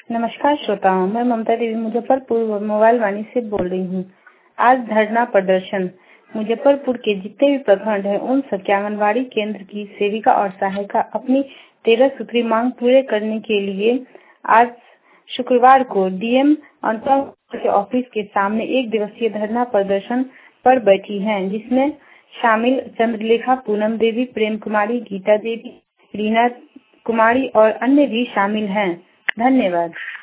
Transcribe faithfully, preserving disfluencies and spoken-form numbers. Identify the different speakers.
Speaker 1: नमस्कार श्रोताओं, मैं ममता देवी मुजफ्फरपुर मोबाइल वाणी से बोल रही हूँ। आज धरना प्रदर्शन मुजफ्फरपुर के जितने भी प्रखंड हैं उन सब के आंगनबाड़ी केंद्र की सेविका और सहायिका अपनी तेरह सूत्री मांग पूरे करने के लिए आज शुक्रवार को डीएम अनुपम के ऑफिस के सामने एक दिवसीय धरना प्रदर्शन पर बैठी हैं, जिसमें शामिल चंद्रलेखा, पूनम देवी, प्रेम कुमारी, गीता देवी, रीना कुमारी और अन्य भी शामिल हैं। धन्यवाद।